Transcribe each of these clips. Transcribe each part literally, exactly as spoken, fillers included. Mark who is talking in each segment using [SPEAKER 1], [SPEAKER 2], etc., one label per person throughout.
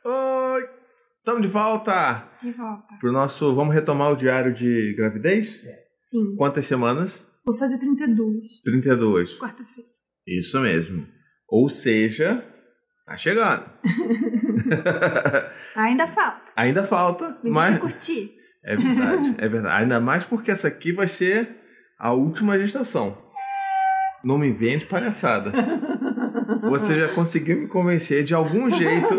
[SPEAKER 1] Oi! Estamos de volta!
[SPEAKER 2] De volta.
[SPEAKER 1] Pro nosso... Vamos retomar o diário de gravidez?
[SPEAKER 2] Sim.
[SPEAKER 1] Quantas semanas?
[SPEAKER 2] Vou fazer trinta e duas.
[SPEAKER 1] trinta e duas.
[SPEAKER 2] Quarta-feira.
[SPEAKER 1] Isso mesmo. Ou seja, tá chegando.
[SPEAKER 2] Ainda falta.
[SPEAKER 1] Ainda falta,
[SPEAKER 2] Me
[SPEAKER 1] mas...
[SPEAKER 2] deixa curtir.
[SPEAKER 1] É verdade, é verdade. Ainda mais porque essa aqui vai ser a última gestação. Não me vende palhaçada. Você já conseguiu me convencer de algum jeito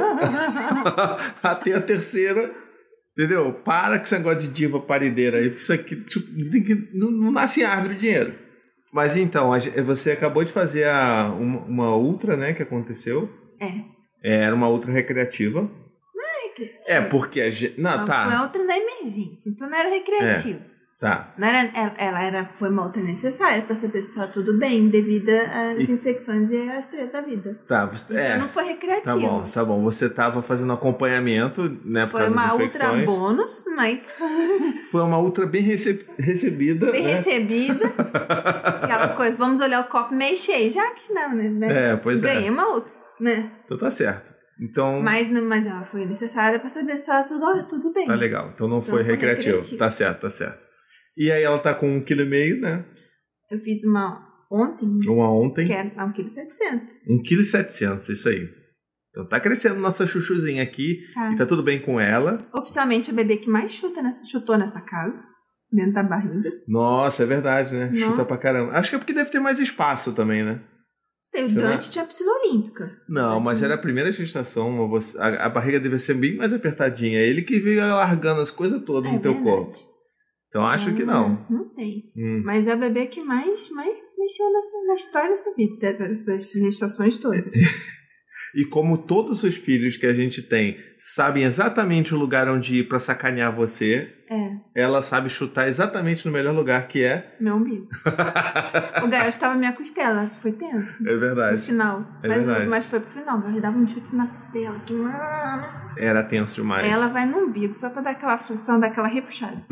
[SPEAKER 1] a ter a terceira, entendeu? Para com esse negócio de diva parideira aí, porque isso aqui tipo, não, não nasce em árvore de dinheiro. Mas então, você acabou de fazer a, uma, uma ultra, né, que aconteceu.
[SPEAKER 2] É.
[SPEAKER 1] Era uma ultra recreativa.
[SPEAKER 2] Não era recreativa.
[SPEAKER 1] É, porque a gente... Não,
[SPEAKER 2] Não,
[SPEAKER 1] tá.
[SPEAKER 2] foi uma outra da emergência, então não era recreativa.
[SPEAKER 1] É. Tá.
[SPEAKER 2] Não era, ela, ela era, foi uma outra necessária para saber se estava tudo bem, devido às
[SPEAKER 1] E...
[SPEAKER 2] infecções e às tretas da vida.
[SPEAKER 1] Tá, você...
[SPEAKER 2] Então
[SPEAKER 1] é.
[SPEAKER 2] não foi recreativo.
[SPEAKER 1] Tá bom, tá bom. Você tava fazendo acompanhamento, né, por
[SPEAKER 2] foi
[SPEAKER 1] causa das
[SPEAKER 2] uma
[SPEAKER 1] infecções.
[SPEAKER 2] ultra bônus, mas...
[SPEAKER 1] Foi uma ultra bem receb... recebida.
[SPEAKER 2] Bem
[SPEAKER 1] né?
[SPEAKER 2] recebida. Aquela coisa, vamos olhar o copo meio cheio, já que não, né?
[SPEAKER 1] É, pois
[SPEAKER 2] Ganhei
[SPEAKER 1] é.
[SPEAKER 2] uma outra, né?
[SPEAKER 1] Então tá certo. Então...
[SPEAKER 2] Mas, mas ela foi necessária para saber se estava tudo, tudo bem.
[SPEAKER 1] Tá legal. Então não
[SPEAKER 2] Então
[SPEAKER 1] foi
[SPEAKER 2] foi
[SPEAKER 1] recreativo.
[SPEAKER 2] recreativo.
[SPEAKER 1] Tá certo, tá certo. E aí ela tá com um quilo e meio, né?
[SPEAKER 2] Eu fiz uma ontem,
[SPEAKER 1] Uma ontem.
[SPEAKER 2] que era um quilo e setecentos.
[SPEAKER 1] um quilo e setecentos, isso aí. Então tá crescendo nossa chuchuzinha aqui.
[SPEAKER 2] Tá.
[SPEAKER 1] E tá tudo bem com ela.
[SPEAKER 2] Oficialmente o bebê que mais chuta nessa, chutou nessa casa, dentro da barriga.
[SPEAKER 1] Nossa, é verdade, né?
[SPEAKER 2] Não.
[SPEAKER 1] Chuta pra caramba. Acho que é porque deve ter mais espaço também, né?
[SPEAKER 2] Não sei, o
[SPEAKER 1] Será?
[SPEAKER 2] Dante tinha piscina olímpica.
[SPEAKER 1] Não, mas era a primeira gestação. Você, a, a barriga devia ser bem mais apertadinha. Ele que veio largando as coisas todas
[SPEAKER 2] É
[SPEAKER 1] no teu
[SPEAKER 2] verdade.
[SPEAKER 1] corpo. Então acho
[SPEAKER 2] Então,
[SPEAKER 1] que não.
[SPEAKER 2] Não sei.
[SPEAKER 1] Hum.
[SPEAKER 2] Mas é o bebê que mais, mais mexeu nessa, na história dessa vida, das, das gestações todas.
[SPEAKER 1] E como todos os filhos que a gente tem sabem exatamente o lugar onde ir pra sacanear você,
[SPEAKER 2] É,
[SPEAKER 1] ela sabe chutar exatamente no melhor lugar, que é...
[SPEAKER 2] meu umbigo. O Gael estava na minha costela, foi tenso.
[SPEAKER 1] É verdade.
[SPEAKER 2] No final.
[SPEAKER 1] É
[SPEAKER 2] mas,
[SPEAKER 1] verdade.
[SPEAKER 2] mas foi pro final, mas dava um chute na costela. Que...
[SPEAKER 1] Era tenso demais.
[SPEAKER 2] Ela vai no umbigo, só pra dar aquela aflição, dar aquela repuxada.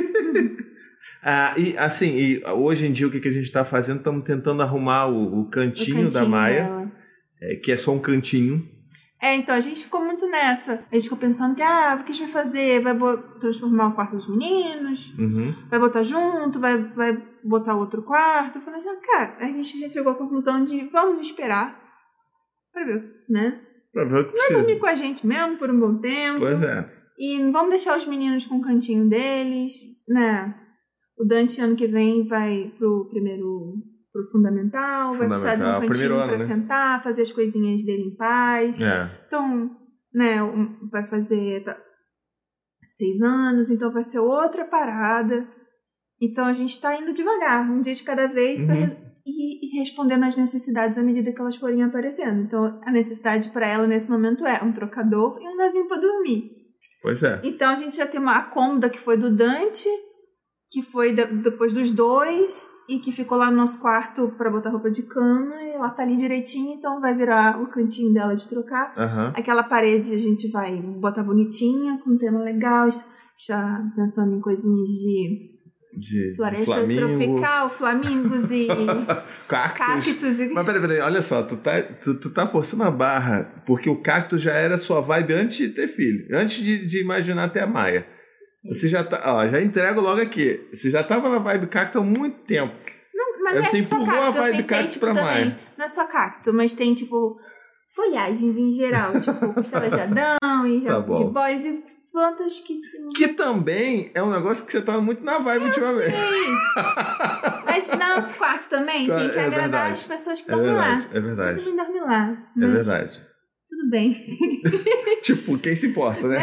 [SPEAKER 1] Ah, e assim, e hoje em dia o que, que a gente tá fazendo? Estamos tentando arrumar o, o, cantinho,
[SPEAKER 2] O cantinho
[SPEAKER 1] da Maia,
[SPEAKER 2] dela.
[SPEAKER 1] é, que é só um cantinho.
[SPEAKER 2] É, então a gente ficou muito nessa. A gente ficou pensando que, ah, o que a gente vai fazer? Vai bo- transformar o quarto dos meninos?
[SPEAKER 1] Uhum.
[SPEAKER 2] Vai botar junto? Vai, vai botar outro quarto? Eu falei, ah, cara, a gente já chegou à conclusão de vamos esperar pra ver, né?
[SPEAKER 1] Pra ver o que
[SPEAKER 2] Vai
[SPEAKER 1] precisa.
[SPEAKER 2] dormir com a gente mesmo por um bom tempo.
[SPEAKER 1] Pois é.
[SPEAKER 2] E vamos deixar os meninos com o cantinho deles, né? O Dante ano que vem vai pro primeiro, pro fundamental, vai precisar de um
[SPEAKER 1] Fundamental, primeiro
[SPEAKER 2] cantinho
[SPEAKER 1] ano,
[SPEAKER 2] pra
[SPEAKER 1] né?
[SPEAKER 2] sentar, fazer as coisinhas dele em paz.
[SPEAKER 1] É.
[SPEAKER 2] Então, né, um- vai fazer tá, seis anos, então vai ser outra parada. Então a gente tá indo devagar, um dia de cada vez, pra
[SPEAKER 1] Uhum.
[SPEAKER 2] res- e, e respondendo às necessidades à medida que elas forem aparecendo. Então a necessidade pra ela nesse momento é um trocador e um lugarzinho pra dormir.
[SPEAKER 1] Pois é.
[SPEAKER 2] Então a gente já tem uma a cômoda que foi do Dante, que foi de- depois dos dois e que ficou lá no nosso quarto pra botar roupa de cama e ela tá ali direitinho, então vai virar o cantinho dela de trocar.
[SPEAKER 1] Aham.
[SPEAKER 2] Aquela parede a gente vai botar bonitinha, com um tema legal, está pensando em coisinhas de
[SPEAKER 1] De
[SPEAKER 2] floresta
[SPEAKER 1] flamingo,
[SPEAKER 2] tropical, flamingos e
[SPEAKER 1] cactus.
[SPEAKER 2] cactos e...
[SPEAKER 1] Mas peraí, peraí, olha só, tu tá, tu, tu tá forçando a barra, porque o cacto já era sua vibe antes de ter filho, antes de, de imaginar ter a Maia.
[SPEAKER 2] Sim.
[SPEAKER 1] Você já tá, ó, já entrego logo aqui. Você já tava na vibe cacto há muito tempo.
[SPEAKER 2] Não, mas não
[SPEAKER 1] Você
[SPEAKER 2] é só
[SPEAKER 1] empurrou a
[SPEAKER 2] cacto, eu
[SPEAKER 1] vibe
[SPEAKER 2] pensei,
[SPEAKER 1] cacto
[SPEAKER 2] tipo,
[SPEAKER 1] pra
[SPEAKER 2] também,
[SPEAKER 1] Maia.
[SPEAKER 2] não é só cacto, mas tem, tipo, folhagens em geral, tipo, costela de Adão e
[SPEAKER 1] Tá
[SPEAKER 2] já,
[SPEAKER 1] bom.
[SPEAKER 2] de boys e plantas que...
[SPEAKER 1] Que também é um negócio que você tá muito na vibe ultimamente.
[SPEAKER 2] Sim. Mas nos quartos também
[SPEAKER 1] Tá,
[SPEAKER 2] tem que
[SPEAKER 1] é
[SPEAKER 2] agradar
[SPEAKER 1] verdade.
[SPEAKER 2] as pessoas que
[SPEAKER 1] É
[SPEAKER 2] dormem
[SPEAKER 1] verdade,
[SPEAKER 2] lá.
[SPEAKER 1] é verdade.
[SPEAKER 2] Você também dorme lá.
[SPEAKER 1] É
[SPEAKER 2] Mas
[SPEAKER 1] verdade.
[SPEAKER 2] tudo bem.
[SPEAKER 1] Tipo, quem se importa, né?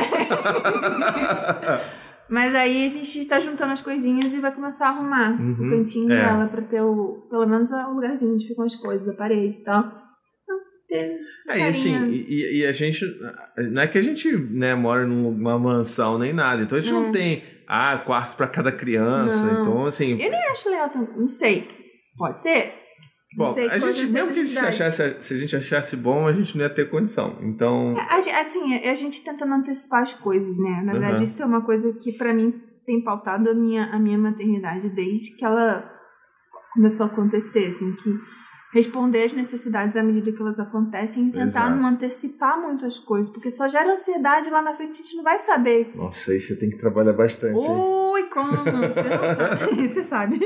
[SPEAKER 2] Mas aí a gente tá juntando as coisinhas e vai começar a arrumar
[SPEAKER 1] Uhum,
[SPEAKER 2] o cantinho
[SPEAKER 1] é.
[SPEAKER 2] dela pra ter o, pelo menos o lugarzinho onde ficam as coisas, a parede e tal. Então, ter
[SPEAKER 1] É, e assim,
[SPEAKER 2] carinha.
[SPEAKER 1] e, e a gente. Não é que a gente, né, mora numa mansão nem nada. Então a gente não
[SPEAKER 2] É.
[SPEAKER 1] tem, ah, quarto pra cada criança.
[SPEAKER 2] Não.
[SPEAKER 1] Então, assim.
[SPEAKER 2] Eu nem acho legal, tão- não sei. Pode ser? Não
[SPEAKER 1] Bom,
[SPEAKER 2] sei
[SPEAKER 1] a
[SPEAKER 2] quais
[SPEAKER 1] gente,
[SPEAKER 2] as
[SPEAKER 1] mesmo que a gente se,
[SPEAKER 2] necessidades.
[SPEAKER 1] achasse, se a gente achasse bom, a gente não ia ter condição. Então.
[SPEAKER 2] É, a gen- assim, é a gente tentando antecipar as coisas, né? Na verdade,
[SPEAKER 1] Uhum.
[SPEAKER 2] isso é uma coisa que pra mim tem pautado a minha, a minha maternidade desde que ela começou a acontecer, assim, que responder às necessidades à medida que elas acontecem e tentar
[SPEAKER 1] Exato.
[SPEAKER 2] não antecipar muito as coisas, porque só gera ansiedade lá na frente, a gente não vai saber.
[SPEAKER 1] Nossa, aí você tem que trabalhar bastante.
[SPEAKER 2] Ui, como? Você não sabe. Você sabe.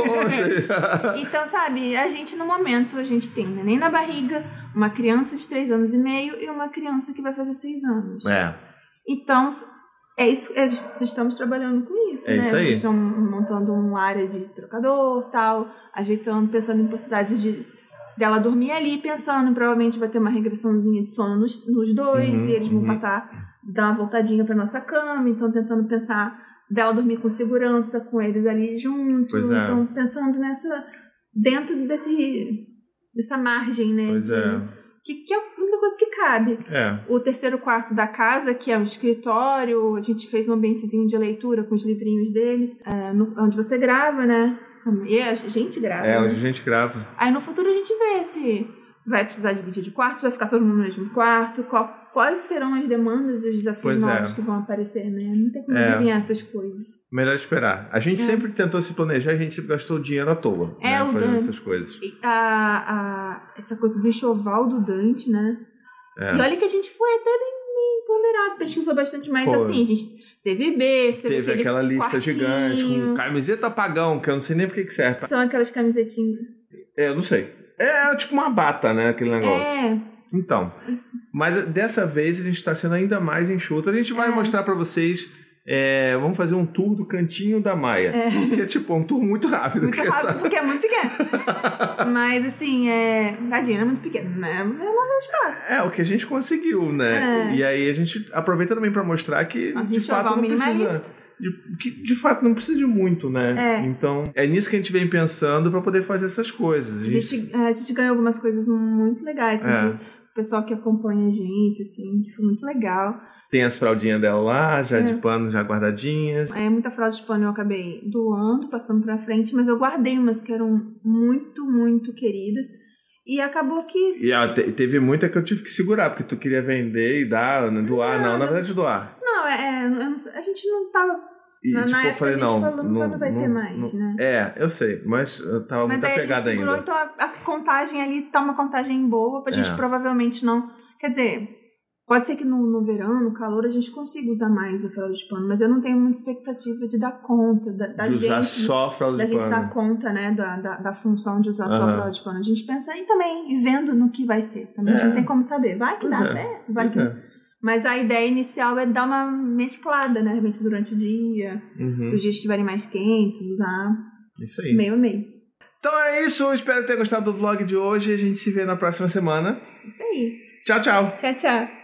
[SPEAKER 1] Nossa.
[SPEAKER 2] Então, sabe, a gente no momento, a gente tem um neném na barriga, uma criança de três anos e meio e uma criança que vai fazer seis anos.
[SPEAKER 1] É.
[SPEAKER 2] Então, é isso, é, estamos trabalhando com isso,
[SPEAKER 1] É
[SPEAKER 2] né?
[SPEAKER 1] isso aí.
[SPEAKER 2] Estamos montando uma área de trocador, tal, ajeitando, pensando em possibilidades de dela dormir ali, pensando, provavelmente vai ter uma regressãozinha de sono nos, nos dois,
[SPEAKER 1] Uhum,
[SPEAKER 2] e eles vão
[SPEAKER 1] uhum.
[SPEAKER 2] passar, dar uma voltadinha pra nossa cama, então tentando pensar dela dormir com segurança, com eles ali junto,
[SPEAKER 1] Pois é.
[SPEAKER 2] então pensando nessa, dentro desse, dessa margem, né?
[SPEAKER 1] Pois
[SPEAKER 2] de,
[SPEAKER 1] é.
[SPEAKER 2] Que, que é uma coisa que cabe.
[SPEAKER 1] É.
[SPEAKER 2] O terceiro quarto da casa, que é o escritório, a gente fez um ambientezinho de leitura com os livrinhos deles, é, no, onde você grava, né? E a gente grava.
[SPEAKER 1] É,
[SPEAKER 2] né?
[SPEAKER 1] onde a gente grava.
[SPEAKER 2] Aí no futuro a gente vê se vai precisar dividir de quarto, se vai ficar todo mundo no mesmo quarto, qual, quais serão as demandas e os desafios
[SPEAKER 1] Pois
[SPEAKER 2] novos
[SPEAKER 1] é.
[SPEAKER 2] que vão aparecer, né? Não tem como
[SPEAKER 1] É.
[SPEAKER 2] adivinhar essas coisas.
[SPEAKER 1] Melhor esperar. A gente
[SPEAKER 2] É.
[SPEAKER 1] sempre tentou se planejar, a gente sempre gastou dinheiro à toa,
[SPEAKER 2] É,
[SPEAKER 1] né,
[SPEAKER 2] o
[SPEAKER 1] fazendo
[SPEAKER 2] Dan-
[SPEAKER 1] essas coisas.
[SPEAKER 2] E a, a, essa coisa do enxoval do Dante, né?
[SPEAKER 1] É.
[SPEAKER 2] E olha que a gente foi até bem, bem ponderado, pesquisou bastante mais
[SPEAKER 1] Foi.
[SPEAKER 2] assim. A gente teve berço, teve,
[SPEAKER 1] Teve
[SPEAKER 2] aquele
[SPEAKER 1] aquela lista
[SPEAKER 2] quartinho,
[SPEAKER 1] gigante com camiseta pagão, que eu não sei nem pra que que serve.
[SPEAKER 2] São aquelas camisetinhas.
[SPEAKER 1] É, eu não sei. É tipo uma bata, né, aquele negócio.
[SPEAKER 2] É,
[SPEAKER 1] Então,
[SPEAKER 2] isso.
[SPEAKER 1] mas dessa vez a gente tá sendo ainda mais enxuto. A gente vai
[SPEAKER 2] É.
[SPEAKER 1] mostrar pra vocês, é, vamos fazer um tour do Cantinho da Maia.
[SPEAKER 2] É.
[SPEAKER 1] Que é tipo um tour muito rápido.
[SPEAKER 2] Muito
[SPEAKER 1] que é
[SPEAKER 2] rápido,
[SPEAKER 1] só-
[SPEAKER 2] porque é muito pequeno. Mas assim, é. Tadinha, não é muito pequeno, né? Ela não é um espaço.
[SPEAKER 1] É, o que a gente conseguiu, né?
[SPEAKER 2] É.
[SPEAKER 1] E aí a gente aproveita também pra mostrar que,
[SPEAKER 2] A
[SPEAKER 1] de
[SPEAKER 2] gente
[SPEAKER 1] fato,
[SPEAKER 2] jogar
[SPEAKER 1] não
[SPEAKER 2] o
[SPEAKER 1] precisa...
[SPEAKER 2] minimalista.
[SPEAKER 1] De, que de fato não precisa de muito, né?
[SPEAKER 2] É.
[SPEAKER 1] Então, é nisso que a gente vem pensando pra poder fazer essas coisas.
[SPEAKER 2] A gente, a gente ganhou algumas coisas muito legais, assim,
[SPEAKER 1] É.
[SPEAKER 2] de pessoal que acompanha a gente, assim, que foi muito legal.
[SPEAKER 1] Tem as fraldinhas dela lá, já
[SPEAKER 2] É.
[SPEAKER 1] de pano, já guardadinhas.
[SPEAKER 2] É, muita fralda de pano eu acabei doando, passando pra frente, mas eu guardei umas que eram muito, muito queridas. E acabou que.
[SPEAKER 1] E ah, te- teve muita que eu tive que segurar, porque tu queria vender e dar, né? doar, não, na verdade doar.
[SPEAKER 2] Não, é, é, eu não sei, a gente não tava.
[SPEAKER 1] E
[SPEAKER 2] Na-
[SPEAKER 1] tipo,
[SPEAKER 2] na
[SPEAKER 1] eu
[SPEAKER 2] época
[SPEAKER 1] falei,
[SPEAKER 2] a gente
[SPEAKER 1] não.
[SPEAKER 2] falou,
[SPEAKER 1] não,
[SPEAKER 2] não vai ter mais,
[SPEAKER 1] não-
[SPEAKER 2] né?
[SPEAKER 1] É, eu sei, mas eu tava
[SPEAKER 2] Mas
[SPEAKER 1] muito
[SPEAKER 2] aí a gente
[SPEAKER 1] apegado
[SPEAKER 2] segurou,
[SPEAKER 1] ainda.
[SPEAKER 2] então a, a contagem ali tá uma contagem boa pra gente
[SPEAKER 1] É.
[SPEAKER 2] provavelmente não. Quer dizer, pode ser que no, no verão, no calor, a gente consiga usar mais a fralda de pano, mas eu não tenho muita expectativa de dar conta da, da
[SPEAKER 1] de usar
[SPEAKER 2] gente.
[SPEAKER 1] só fralda
[SPEAKER 2] Da
[SPEAKER 1] de
[SPEAKER 2] gente
[SPEAKER 1] pano.
[SPEAKER 2] dar conta, né, da, da, da função de usar só
[SPEAKER 1] Aham.
[SPEAKER 2] fralda de pano. A gente pensa aí também, e vendo no que vai ser. Também a gente
[SPEAKER 1] É.
[SPEAKER 2] não tem como saber. Vai que
[SPEAKER 1] Pois
[SPEAKER 2] dá
[SPEAKER 1] é,
[SPEAKER 2] certo, vai
[SPEAKER 1] pois
[SPEAKER 2] que...
[SPEAKER 1] é.
[SPEAKER 2] Mas a ideia inicial é dar uma mesclada, né? De repente durante o dia,
[SPEAKER 1] Uhum.
[SPEAKER 2] os dias estiverem mais quentes, usar
[SPEAKER 1] Isso aí.
[SPEAKER 2] meio a meio.
[SPEAKER 1] Então é isso, eu espero ter gostado do vlog de hoje. A gente se vê na próxima semana.
[SPEAKER 2] Isso aí.
[SPEAKER 1] Tchau, tchau.
[SPEAKER 2] Tchau, tchau.